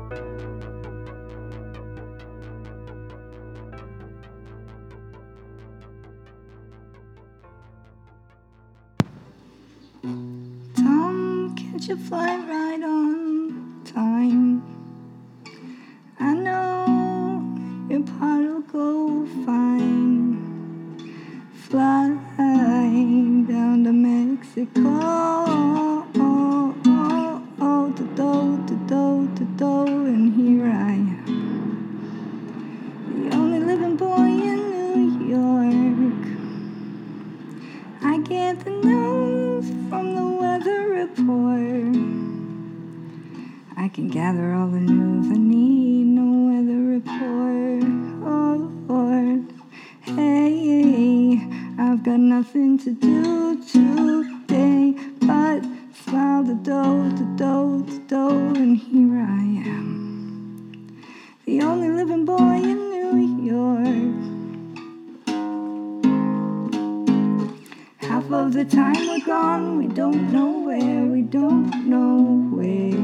Tom, catch a flight right on time. I know your part will go fine. Fly down to Mexico. To-do, and here I am. The only living boy in New York. I get the news from the weather report. I can gather all the news I need, no weather report. Oh Lord, hey, I've got nothing to do today but smile the dough, and here I am. The only living boy in New York. Half of the time we're gone, we don't know where, we don't know where.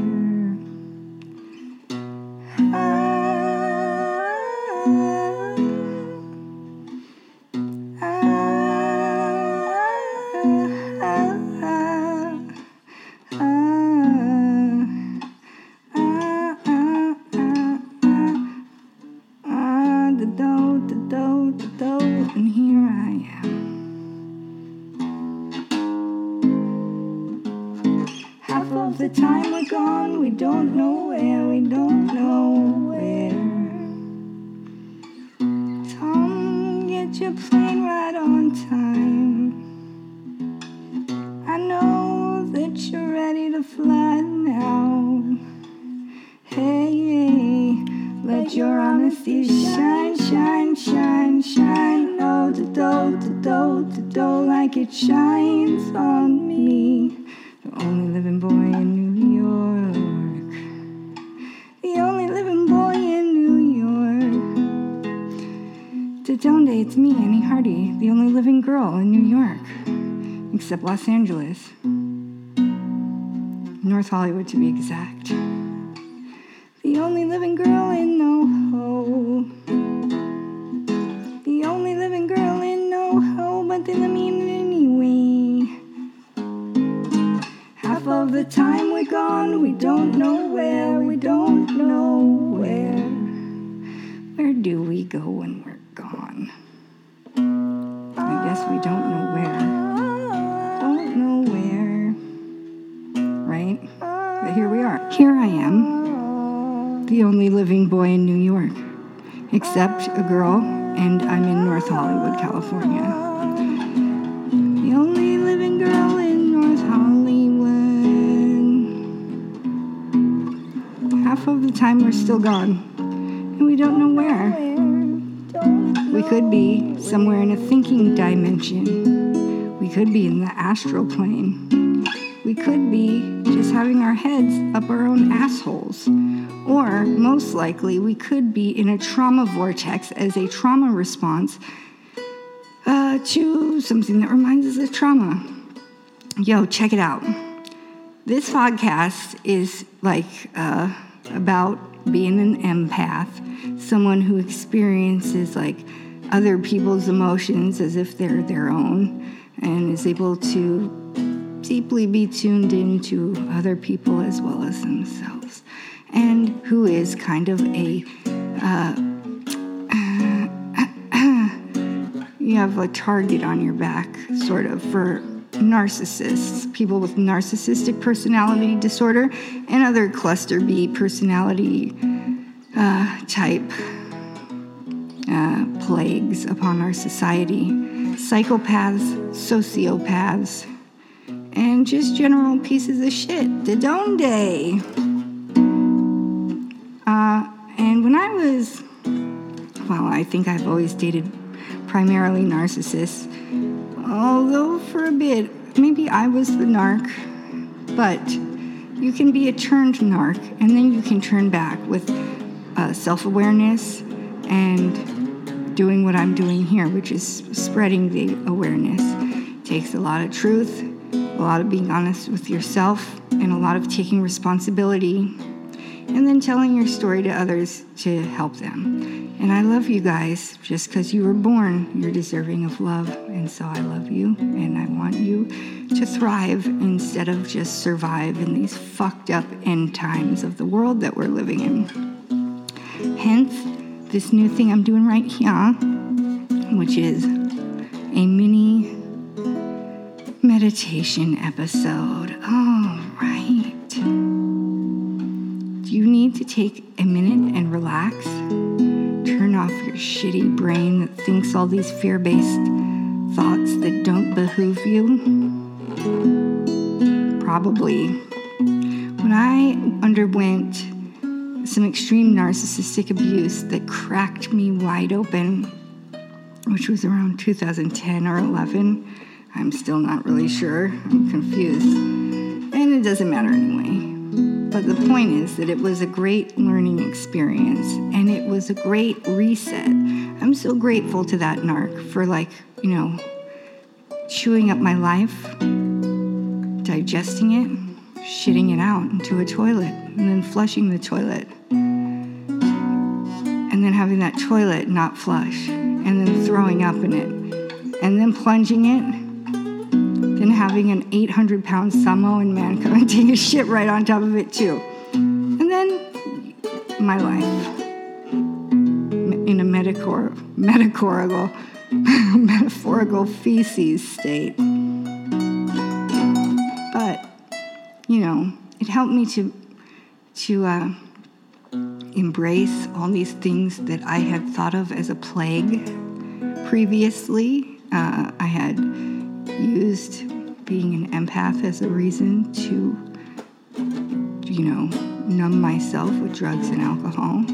And here I am. Half of the time we're gone, we don't know where, we don't know where. Tom, get your plane right on time. I know that you're ready to fly now. Hey, let your honesty shine, shine, shine, shine. Oh, to-do, like it shines on me. The only living boy in New York. The only living boy in New York. Donde, it's me, Annie Hardy, the only living girl in New York. Except Los Angeles. North Hollywood, to be exact. The only living girl in NoHo. The only living girl in NoHo, but then I mean it anyway. Half of the time we're gone, we don't know where, we don't know where. Where do we go when we're gone? I guess we don't know where. Don't know where. Right? But here we are. Here I am. The only living boy in New York, except a girl, and I'm in North Hollywood, California. The only living girl in North Hollywood. Half of the time we're still gone, and we don't know where. We could be somewhere in a thinking dimension. We could be in the astral plane. We could be just having our heads up our own assholes. Or, most likely, we could be in a trauma vortex as a trauma response to something that reminds us of trauma. Yo, check it out. This podcast is about being an empath, someone who experiences other people's emotions as if they're their own, and is able to deeply be tuned into other people as well as themselves. And who is kind of a, you have a target on your back, sort of, for narcissists, people with narcissistic personality disorder, and other cluster B personality type plagues upon our society. Psychopaths, sociopaths, and just general pieces of shit. Donde. And when I was, I think I've always dated primarily narcissists, although for a bit, maybe I was the narc, but you can be a turned narc, and then you can turn back with self-awareness and doing what I'm doing here, which is spreading the awareness. It takes a lot of truth, a lot of being honest with yourself, and a lot of taking responsibility and then telling your story to others to help them. And I love you guys. Just because you were born, you're deserving of love. And so I love you, and I want you to thrive instead of just survive in these fucked up end times of the world that we're living in. Hence, this new thing I'm doing right here, which is a mini meditation episode. All right. Do you need to take a minute and relax? Turn off your shitty brain that thinks all these fear-based thoughts that don't behoove you? Probably. When I underwent some extreme narcissistic abuse that cracked me wide open, which was around 2010 or 11, I'm still not really sure. I'm confused. And it doesn't matter anyway. But the point is that it was a great learning experience, and it was a great reset. I'm so grateful to that narc for, chewing up my life, digesting it, shitting it out into a toilet, and then flushing the toilet. And then having that toilet not flush, and then throwing up in it, and then plunging it, then having an 800-pound Samoan man come and take a shit right on top of it too. And then my life in a metaphorical feces state. But, it helped me to embrace all these things that I had thought of as a plague previously. I had used being an empath as a reason to, numb myself with drugs and alcohol.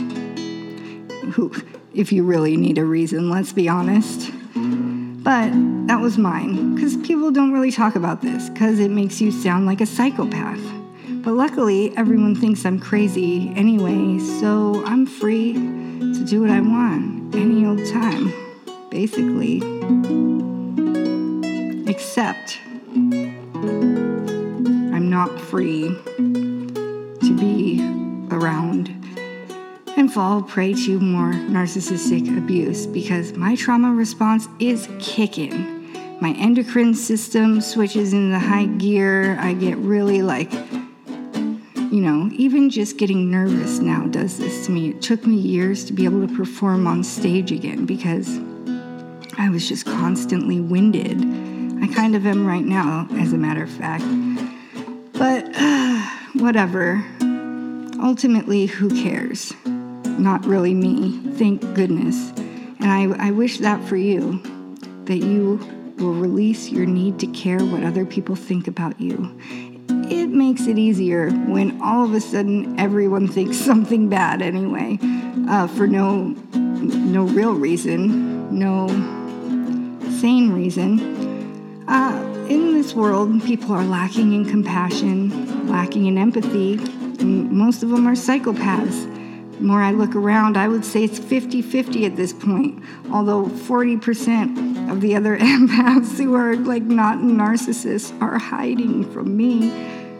If you really need a reason, let's be honest. But that was mine, because people don't really talk about this, because it makes you sound like a psychopath. But luckily, everyone thinks I'm crazy anyway, so I'm free to do what I want any old time, basically. Except I'm not free to be around and fall prey to more narcissistic abuse, because my trauma response is kicking. My endocrine system switches into high gear. I get really even just getting nervous now does this to me. It took me years to be able to perform on stage again because I was just constantly winded. I kind of am right now, as a matter of fact. But whatever. Ultimately, who cares? Not really me, thank goodness. And I wish that for you, that you will release your need to care what other people think about you. It makes it easier when all of a sudden everyone thinks something bad anyway, for no real reason, no sane reason. In this world, people are lacking in compassion, lacking in empathy. Most of them are psychopaths. The more I look around, I would say it's 50-50 at this point, although 40% of the other empaths who are not narcissists are hiding from me.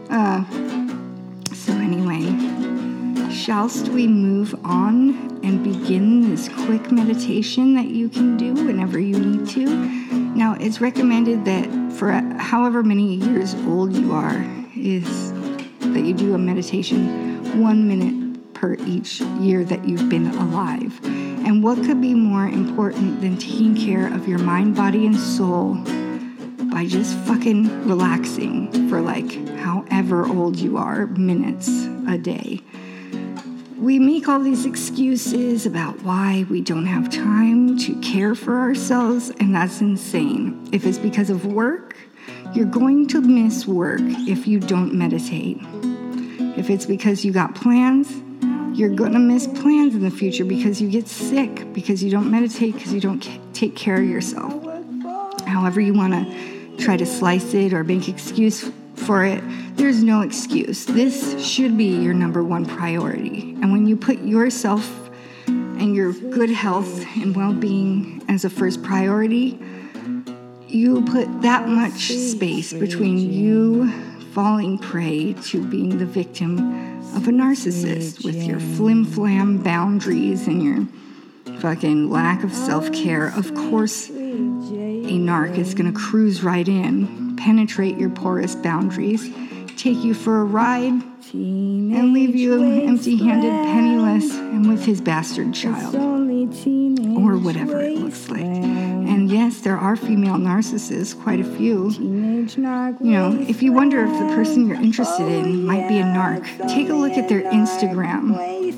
So anyway, shallst we move on and begin this quick meditation that you can do whenever you need to? Now, it's recommended that for however many years old you are, is that you do a meditation 1 minute per each year that you've been alive. And what could be more important than taking care of your mind, body, and soul by just fucking relaxing for however old you are, minutes a day? We make all these excuses about why we don't have time to care for ourselves, and that's insane. If it's because of work, you're going to miss work if you don't meditate. If it's because you got plans, you're going to miss plans in the future because you get sick, because you don't meditate, because you don't take care of yourself. However you want to try to slice it or make excuse for it, there's no excuse. This should be your number one priority. And when you put yourself and your good health and well-being as a first priority, you put that much space between you falling prey to being the victim of a narcissist with your flim-flam boundaries and your fucking lack of self-care. Of course, a narc is going to cruise right in, penetrate your porous boundaries, take you for a ride, and leave you empty-handed, penniless, and with his bastard child, or whatever it looks like. And yes, there are female narcissists, quite a few. You know, if you wonder if the person you're interested in might be a narc, take a look at their Instagram.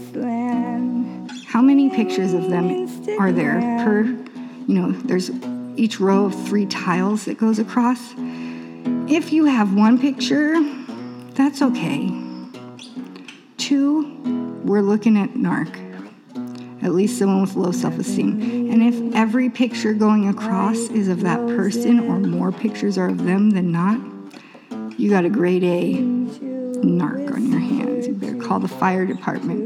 How many pictures of them are there per, there's each row of 3 tiles that goes across. If you have 1 picture, that's okay. 2, we're looking at narc. At least someone with low self-esteem. And if every picture going across is of that person or more pictures are of them than not, you got a grade A narc on your hands. You better call the fire department.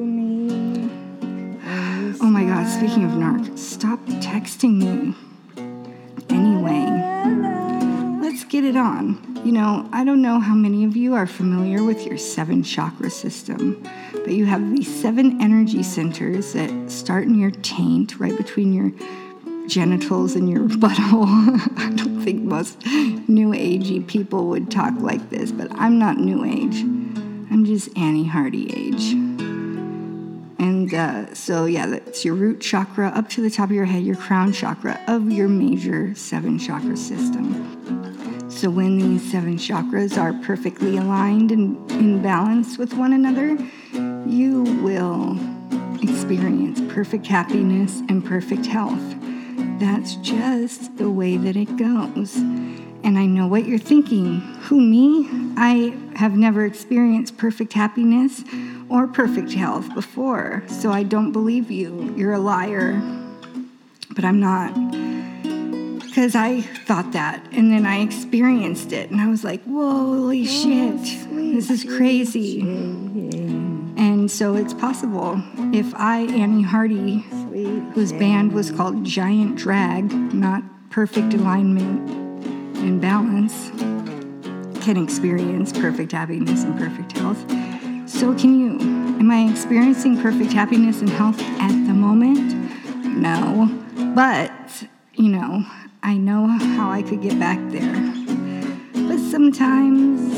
Oh my God, speaking of narc, stop texting me. Anyway, let's get it on. I don't know how many of you are familiar with your 7 chakra system, but you have these 7 energy centers that start in your taint, right between your genitals and your butthole. I don't think most new agey people would talk like this, but I'm not new age. I'm just Annie Hardy age. And so that's your root chakra up to the top of your head, your crown chakra of your major 7 chakra system. So when these 7 chakras are perfectly aligned and in balance with one another, you will experience perfect happiness and perfect health. That's just the way that it goes. And I know what you're thinking. Who, me? I have never experienced perfect happiness or perfect health before, so I don't believe you. You're a liar. But I'm not. Because I thought that, and then I experienced it, and I was like, holy shit, this is crazy. And so it's possible. If I, Annie Hardy, whose band was called Giant Drag, not Perfect Alignment and Balance, can experience perfect happiness and perfect health, so can you. Am I experiencing perfect happiness and health at the moment? No. But, I know how I could get back there. But sometimes,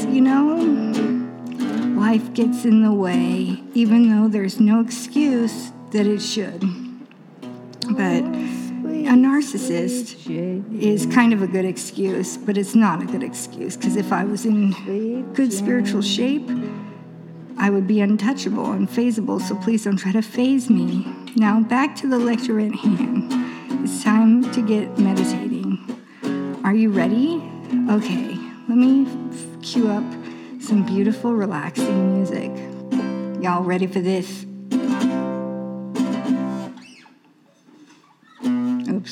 life gets in the way, even though there's no excuse that it should. But a narcissist is kind of a good excuse, but it's not a good excuse, because if I was in good spiritual shape, I would be untouchable, unfazable, so please don't try to faze me. Now, back to the lecture at hand. It's time to get meditating. Are you ready? Okay, let me cue up some beautiful, relaxing music. Y'all ready for this? Oops.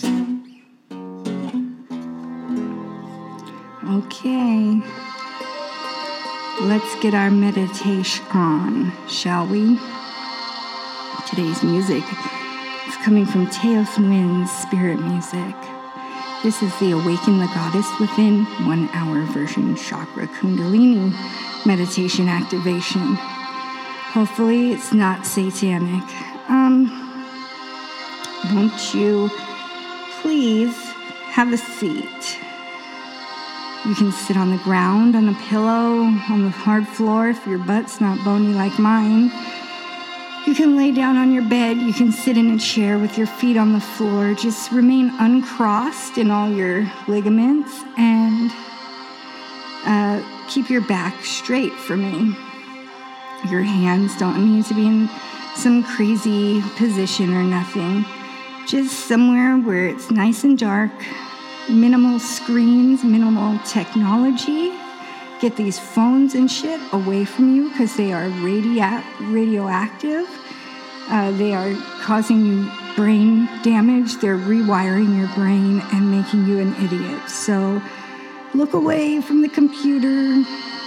Okay. Let's get our meditation on, shall we? Today's music is coming from Teos Wynn's Spirit Music. This is the Awaken the Goddess Within 1-hour version chakra kundalini meditation activation. Hopefully it's not satanic. Won't you please have a seat? You can sit on the ground, on a pillow, on the hard floor if your butt's not bony like mine. You can lay down on your bed. You can sit in a chair with your feet on the floor. Just remain uncrossed in all your ligaments and keep your back straight for me. Your hands don't need to be in some crazy position or nothing. Just somewhere where it's nice and dark, minimal screens, minimal technology. Get these phones and shit away from you because they are radioactive. They are causing you brain damage. They're rewiring your brain and making you an idiot. So look away from the computer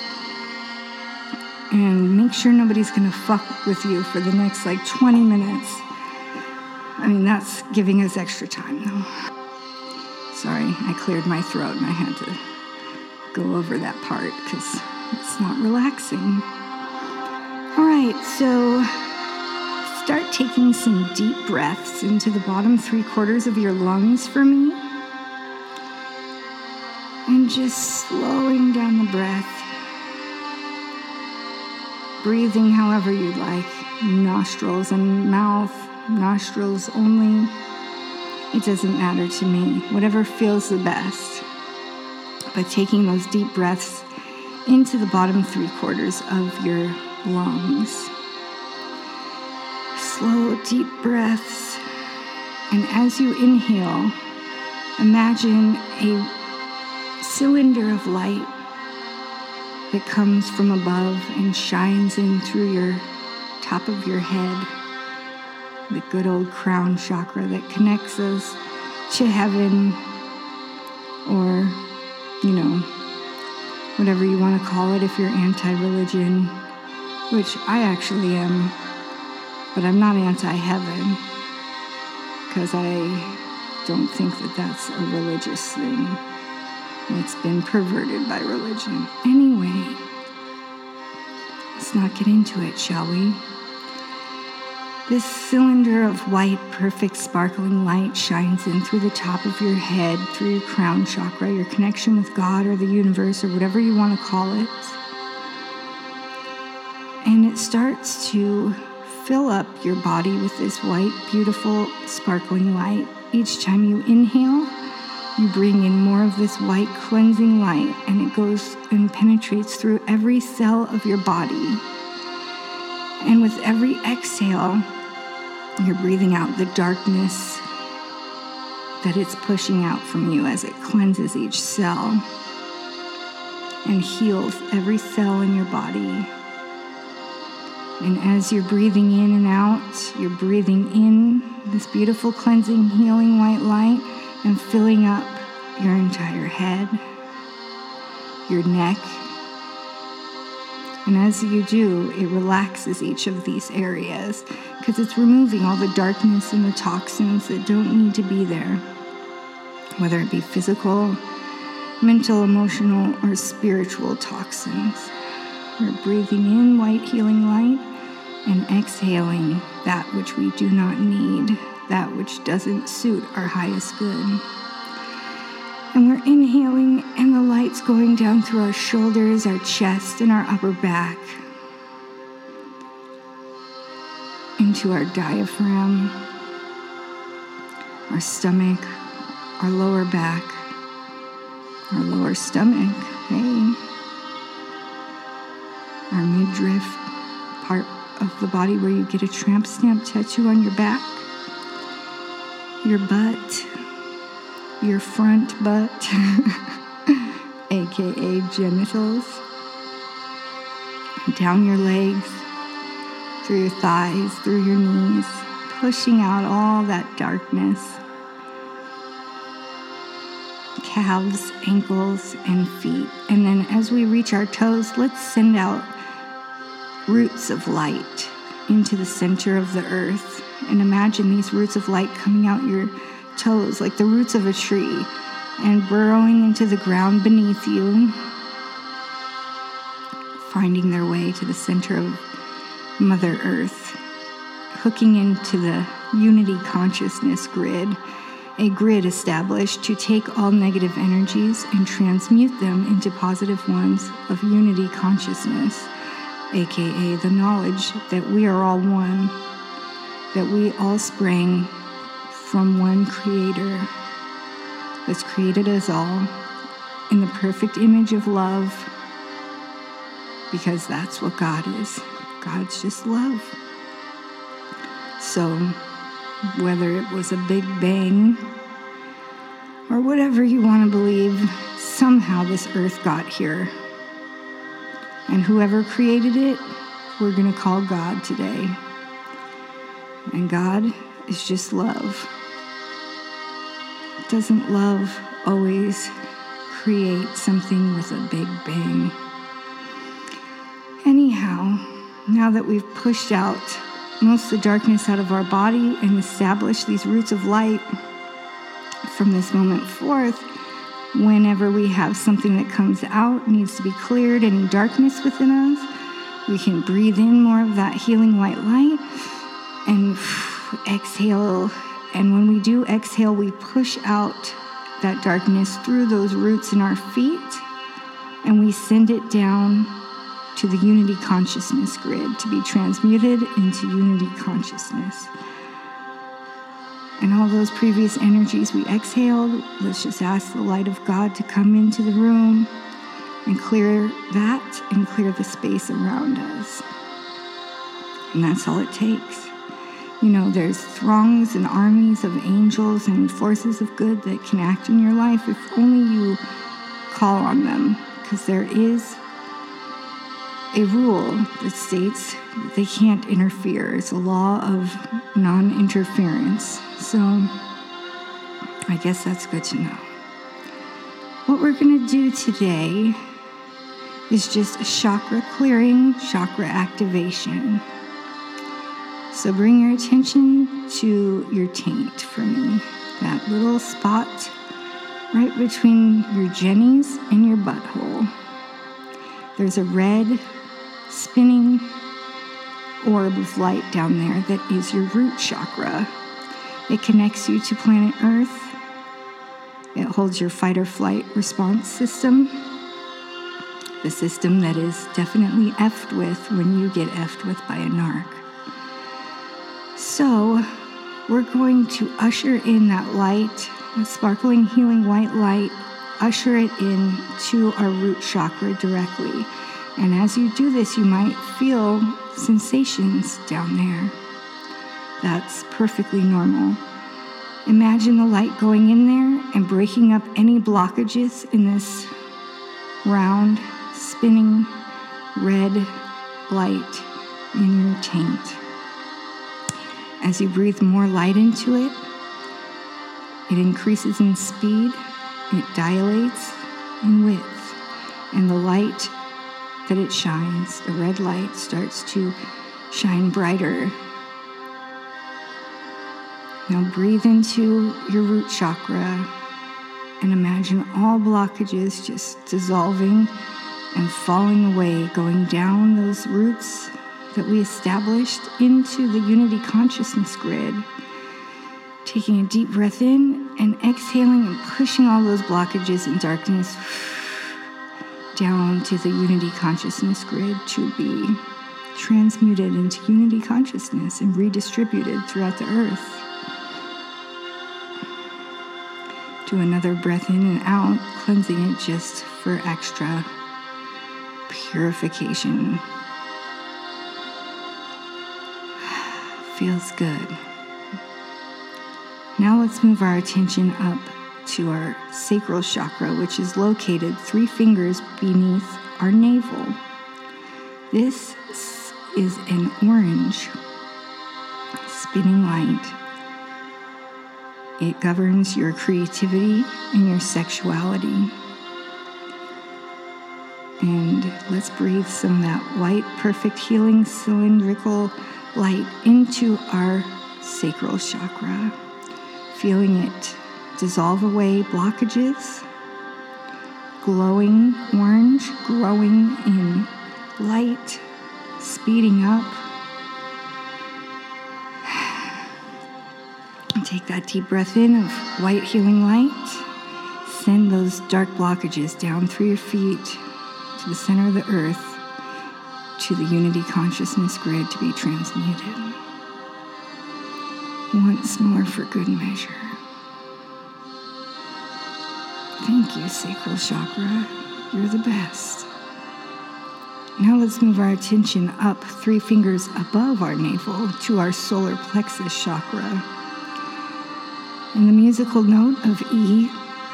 and make sure nobody's going to fuck with you for the next 20 minutes. I mean, that's giving us extra time, though. Sorry, I cleared my throat and I had to go over that part because it's not relaxing. All right. right, so start taking some deep breaths into the bottom 3/4 of your lungs for me. And just slowing down the breath. Breathing however you'd like. Nostrils and mouth, nostrils only. It doesn't matter to me. Whatever feels the best. But taking those deep breaths into the bottom 3/4 of your lungs. Slow, deep breaths. And as you inhale, imagine a cylinder of light that comes from above and shines in through your top of your head. The good old crown chakra that connects us to heaven, or, whatever you want to call it if you're anti-religion, which I actually am, but I'm not anti-heaven, because I don't think that that's a religious thing. It's been perverted by religion. Anyway, let's not get into it, shall we? This cylinder of white, perfect, sparkling light shines in through the top of your head, through your crown chakra, your connection with God or the universe or whatever you want to call it. And it starts to fill up your body with this white, beautiful, sparkling light. Each time you inhale, you bring in more of this white, cleansing light, and it goes and penetrates through every cell of your body. And with every exhale, you're breathing out the darkness that it's pushing out from you as it cleanses each cell and heals every cell in your body. And as you're breathing in and out, you're breathing in this beautiful, cleansing, healing white light and filling up your entire head, your neck. And as you do, it relaxes each of these areas because it's removing all the darkness and the toxins that don't need to be there, whether it be physical, mental, emotional, or spiritual toxins. We're breathing in white healing light and exhaling that which we do not need, that which doesn't suit our highest good. And we're inhaling, and the light's going down through our shoulders, our chest, and our upper back, into our diaphragm, our stomach, our lower back, our lower stomach, our midriff, part of the body where you get a tramp stamp tattoo on your back, your butt, your front butt, aka genitals, down your legs, through your thighs, through your knees, pushing out all that darkness, calves, ankles, and feet. And then as we reach our toes, let's send out roots of light into the center of the earth. And imagine these roots of light coming out your toes like the roots of a tree and burrowing into the ground beneath you, finding their way to the center of Mother Earth, hooking into the unity consciousness grid, a grid established to take all negative energies and transmute them into positive ones of unity consciousness, aka the knowledge that we are all one, that we all sprang from one creator that's created us all in the perfect image of love, because that's what God is. God's just love. So whether it was a big bang or whatever you want to believe, somehow this earth got here. And whoever created it, we're going to call God today. And God is just love. Doesn't love always create something with a big bang? Anyhow, now that we've pushed out most of the darkness out of our body and established these roots of light, from this moment forth, whenever we have something that comes out, needs to be cleared, any darkness within us, We can breathe in more of that healing white light and exhale. And when we do exhale, we push out that darkness through those roots in our feet, and we send it down to the unity consciousness grid to be transmuted into unity consciousness. And all those previous energies we exhaled, let's just ask the light of God to come into the room and clear that and clear the space around us. And that's all it takes. You know, there's throngs and armies of angels and forces of good that can act in your life if only you call on them, because there is a rule that states that they can't interfere. It's a law of non-interference. So I guess that's good to know. What we're going to do today is just a chakra clearing, chakra activation. So bring your attention to your taint for me, that little spot right between your jennies and your butthole. There's a red spinning orb of light down there that is your root chakra. It connects you to planet Earth. It holds your fight or flight response system, the system that is definitely effed with when you get effed with by a narc. So we're going to usher in that light, a sparkling, healing white light, usher it in to our root chakra directly. And as you do this, you might feel sensations down there. That's perfectly normal. Imagine the light going in there and breaking up any blockages in this round, spinning red light in your taint. As you breathe more light into it, it increases in speed, it dilates in width, and the light that it shines, the red light, starts to shine brighter. Now breathe into your root chakra and imagine all blockages just dissolving and falling away, going down those roots that we established into the unity consciousness grid. Taking a deep breath in and exhaling and pushing all those blockages and darkness down to the unity consciousness grid to be transmuted into unity consciousness and redistributed throughout the earth. Do another breath in and out, cleansing it just for extra purification. Feels good. Now let's move our attention up to our sacral chakra, which is located 3 fingers beneath our navel. This is an orange spinning light. It governs your creativity and your sexuality. And let's breathe some of that white, perfect, healing, cylindrical light into our sacral chakra, feeling it dissolve away blockages, glowing orange, growing in light, speeding up. And take that deep breath in of white healing light. Send those dark blockages down through your feet to the center of the earth, to the unity consciousness grid to be transmuted. Once more for good measure. Thank you, sacral chakra. You're the best. Now let's move our attention up 3 fingers above our navel to our solar plexus chakra. In the musical note of E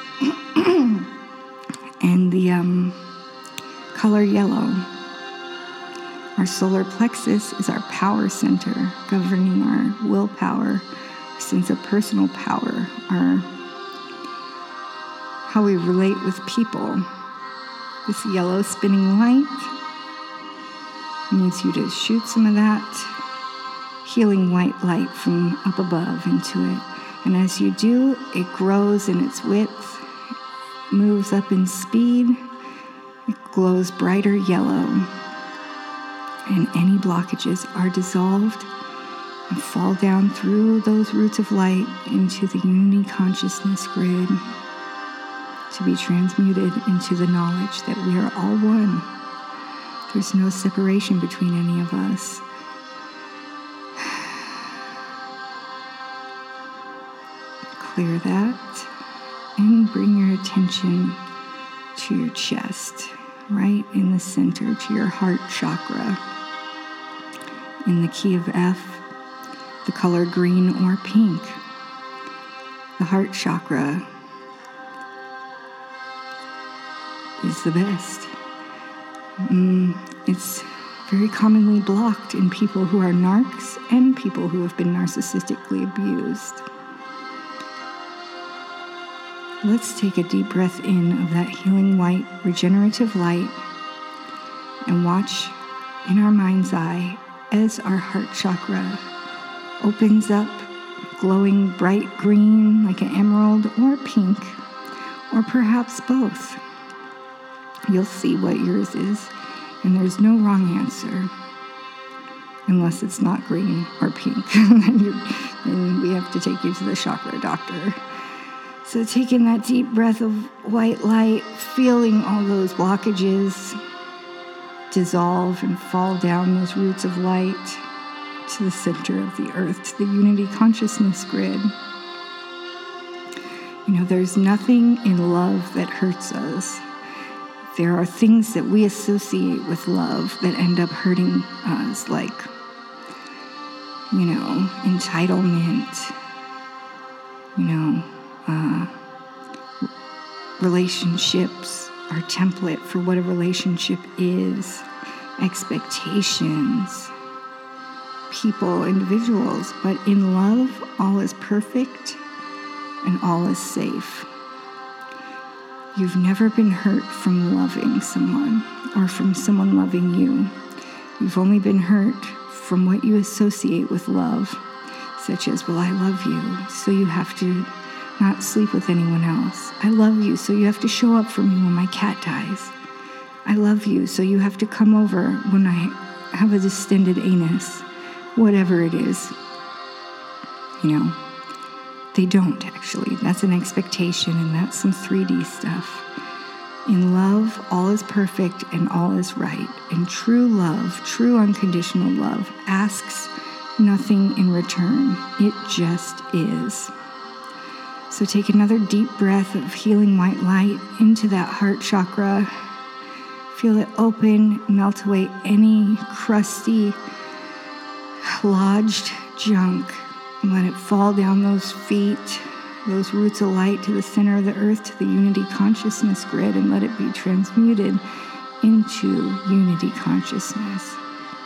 and the color yellow, our solar plexus is our power center, governing our willpower, our sense of personal power, our how we relate with people. This yellow spinning light needs you to shoot some of that healing white light from up above into it. And as you do, it grows in its width, moves up in speed, it glows brighter yellow. and any blockages are dissolved and fall down through those roots of light into the unity consciousness grid to be transmuted into the knowledge that we are all one. There's no separation between any of us. Clear that and bring your attention to your chest, right in the center, to your heart chakra. In the key of F, the color green or pink. The heart chakra is the best. It's very commonly blocked in people who are narcs and people who have been narcissistically abused. Let's take a deep breath in of that healing white, regenerative light and watch in our mind's eye as our heart chakra opens up, glowing bright green like an emerald or pink, or perhaps both. You'll see what yours is, and there's no wrong answer, unless it's not green or pink. Then we have to take you to the chakra doctor. So taking that deep breath of white light, feeling all those blockages dissolve and fall down those roots of light to the center of the earth, to the unity consciousness grid. There's nothing in love that hurts us. There are things that we associate with love that end up hurting us, like, entitlement, relationships are template for what a relationship is, expectations, people, individuals. But in love, all is perfect and all is safe. You've never been hurt from loving someone or from someone loving you. You've only been hurt from what you associate with love, such as, well, I love you, so you have to not sleep with anyone else. I love you, so you have to show up for me when my cat dies. I love you, so you have to come over when I have a distended anus. Whatever it is. They don't, actually. That's an expectation, and that's some 3D stuff. In love, all is perfect and all is right. And true love, true unconditional love, asks nothing in return. It just is. So take another deep breath of healing white light into that heart chakra. Feel it open, melt away any crusty, lodged junk. And let it fall down those feet, those roots of light to the center of the earth, to the unity consciousness grid, and let it be transmuted into unity consciousness.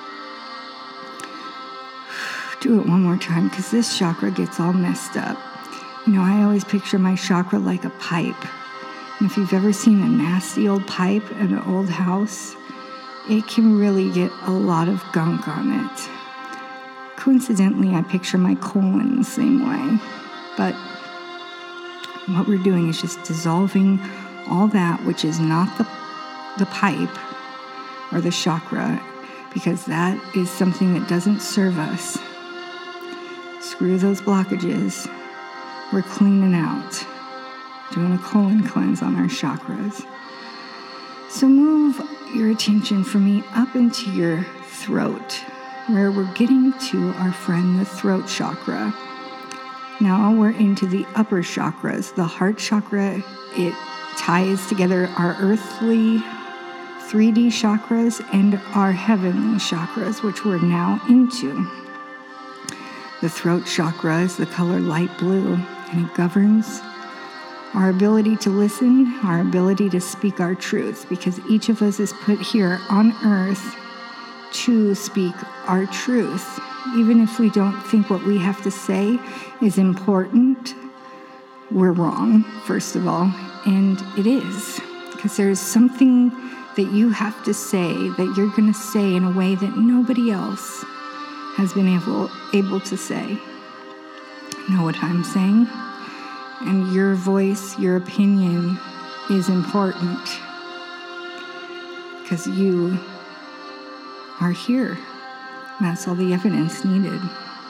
Do it one more time, because this chakra gets all messed up. I always picture my chakra like a pipe. And if you've ever seen a nasty old pipe in an old house, it can really get a lot of gunk on it. Coincidentally, I picture my colon the same way. But what we're doing is just dissolving all that which is not the pipe or the chakra, because that is something that doesn't serve us. Screw those blockages. We're cleaning out, doing a colon cleanse on our chakras. So move your attention for me up into your throat, where we're getting to our friend, the throat chakra. Now we're into the upper chakras. The heart chakra, it ties together our earthly 3D chakras and our heavenly chakras, which we're now into. The throat chakra is the color light blue, and it governs our ability to listen, our ability to speak our truth, because each of us is put here on earth to speak our truth. Even if we don't think what we have to say is important, we're wrong, first of all. And it is, because there's something that you have to say that you're going to say in a way that nobody else has been able to say. Know what I'm saying? And your voice, your opinion is important, because you are here. That's all the evidence needed.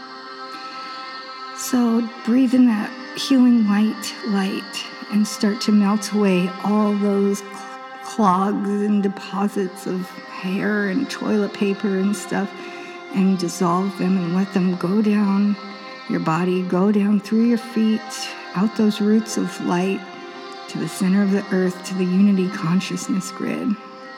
So breathe in that healing white light and start to melt away all those clogs and deposits of hair and toilet paper and stuff, and dissolve them and let them go down your body, go down through your feet, out those roots of light to the center of the earth, to the unity consciousness grid.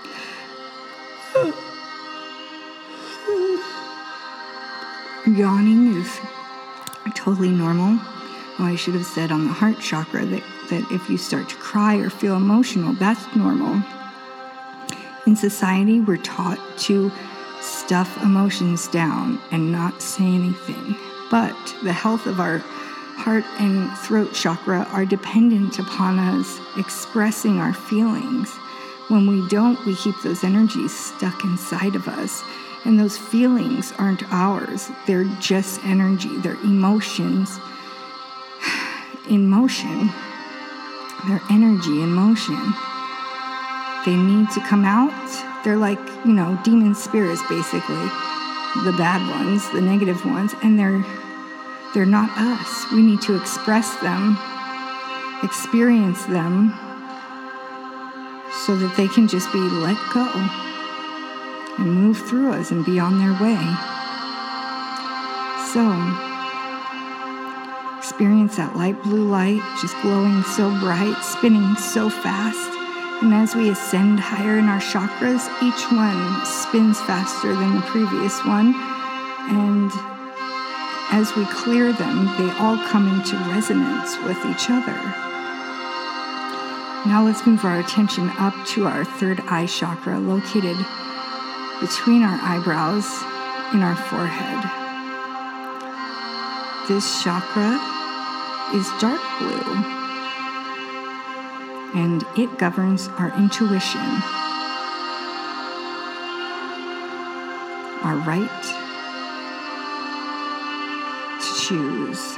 Yawning is totally normal. Well, I should have said on the heart chakra that if you start to cry or feel emotional, that's normal. In society, we're taught to stuff emotions down and not say anything. But the health of our heart and throat chakra are dependent upon us expressing our feelings. When we don't, we keep those energies stuck inside of us. And those feelings aren't ours. They're just energy. They're emotions in motion. They're energy in motion. They need to come out. They're like, demon spirits, basically. The bad ones, the negative ones. And they're not us. We need to express them, experience them, so that they can just be let go and move through us and be on their way. So, experience that light blue light just glowing so bright, spinning so fast. And as we ascend higher in our chakras, each one spins faster than the previous one. And as we clear them, they all come into resonance with each other. Now let's move our attention up to our third eye chakra, located between our eyebrows in our forehead. This chakra is dark blue, and it governs our intuition, our right to choose,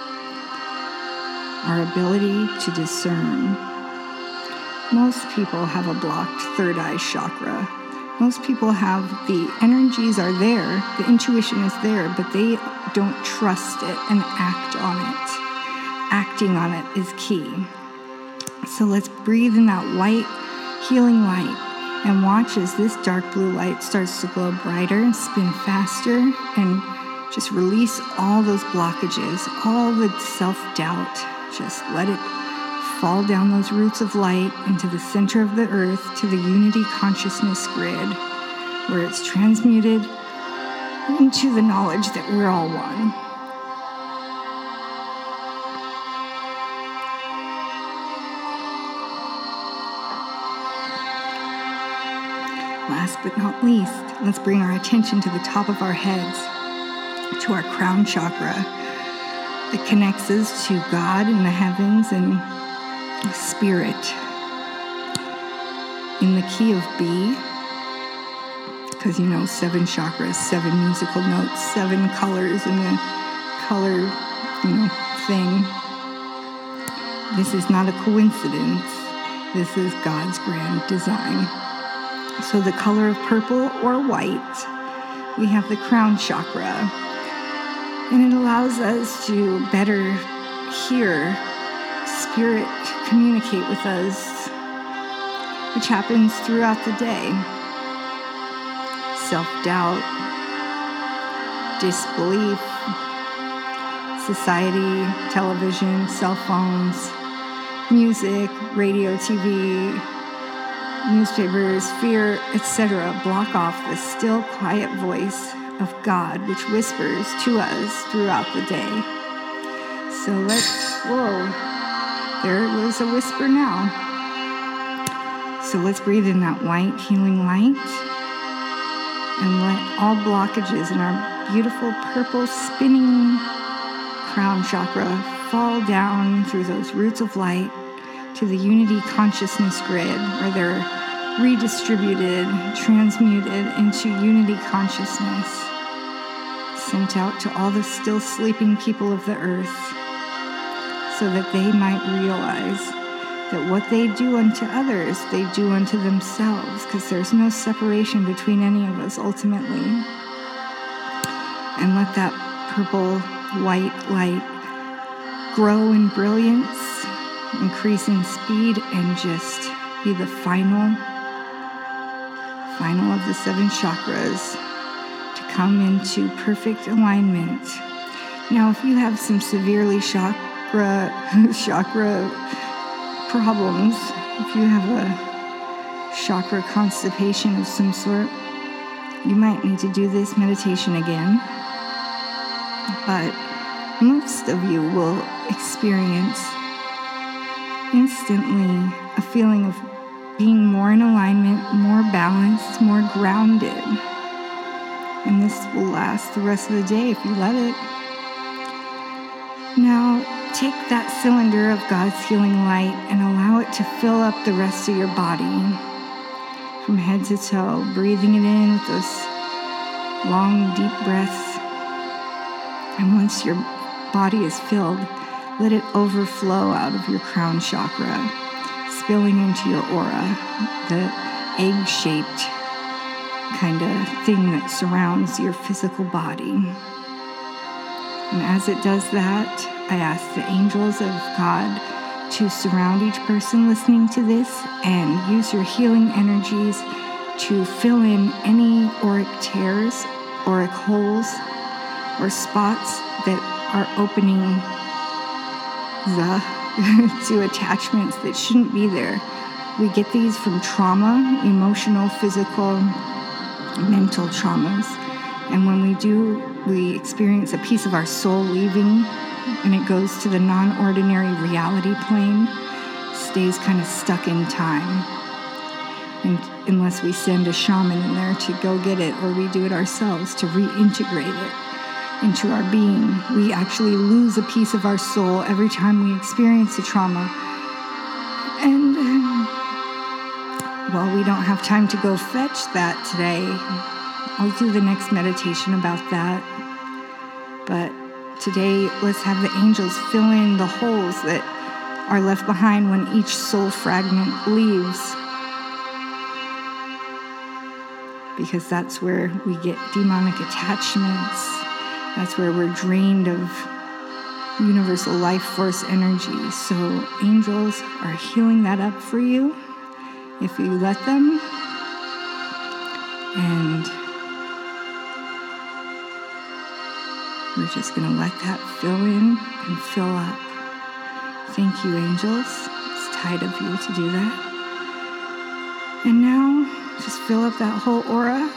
our ability to discern. Most people have a blocked third eye chakra. Most people have the energies are there, the intuition is there, but they don't trust it and act on it. Acting on it is key. So let's breathe in that white, healing light and watch as this dark blue light starts to glow brighter and spin faster, and just release all those blockages, all the self-doubt. Just let it fall down those roots of light into the center of the earth, to the unity consciousness grid, where it's transmuted into the knowledge that we're all one. Last but not least, let's bring our attention to the top of our heads, to our crown chakra that connects us to God in the heavens and spirit. In the key of B, because 7 chakras, 7 musical notes, 7 colors in the color, thing. This is not a coincidence. This is God's grand design. So the color of purple or white, we have the crown chakra. And it allows us to better hear Spirit communicate with us, which happens throughout the day. Self-doubt, disbelief, society, television, cell phones, music, radio, TV, newspapers, fear, etc. block off the still, quiet voice of God, which whispers to us throughout the day. So there was a whisper now. So let's breathe in that white, healing light and let all blockages in our beautiful purple spinning crown chakra fall down through those roots of light to the unity consciousness grid, where they're redistributed, transmuted into unity consciousness, sent out to all the still sleeping people of the earth, so that they might realize that what they do unto others, they do unto themselves, because there's no separation between any of us ultimately. And let that purple white light grow in brilliance, increase in speed, and just be the final of the 7 chakras to come into perfect alignment. Now, if you have some severely chakra problems, if you have a chakra constipation of some sort, you might need to do this meditation again. But most of you will experience instantly a feeling of being more in alignment, more balanced, more grounded. And this will last the rest of the day if you let it. Now, take that cylinder of God's healing light and allow it to fill up the rest of your body from head to toe, breathing it in with those long, deep breaths. And once your body is filled, let it overflow out of your crown chakra, spilling into your aura, the egg-shaped kind of thing that surrounds your physical body. And as it does that, I ask the angels of God to surround each person listening to this and use your healing energies to fill in any auric tears, auric holes, or spots that are opening to attachments that shouldn't be there. We get these from trauma, emotional, physical, mental traumas. And when we do, we experience a piece of our soul leaving, and it goes to the non-ordinary reality plane, stays kind of stuck in time. And unless we send a shaman in there to go get it, or we do it ourselves to reintegrate it into our being, we actually lose a piece of our soul every time we experience a trauma. And while we don't have time to go fetch that today, I'll do the next meditation about that. But today, let's have the angels fill in the holes that are left behind when each soul fragment leaves. Because that's where we get demonic attachments. That's where we're drained of universal life force energy. So angels are healing that up for you if you let them. And we're just going to let that fill in and fill up. Thank you, angels. It's tight of you to do that. And now, just fill up that whole aura.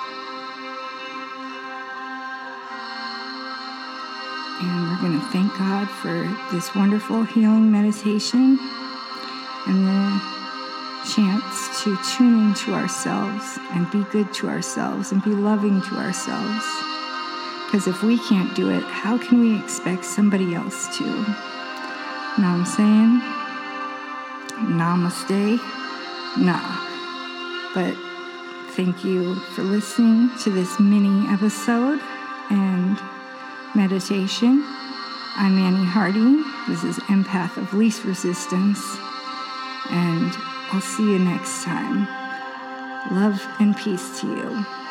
And we're going to thank God for this wonderful healing meditation and the chance to tune into ourselves and be good to ourselves and be loving to ourselves. Because if we can't do it, how can we expect somebody else to? You know what I'm saying? Namaste. Nah. But thank you for listening to this mini episode and meditation. I'm Annie Hardy. This is Empath of Least Resistance. And I'll see you next time. Love and peace to you.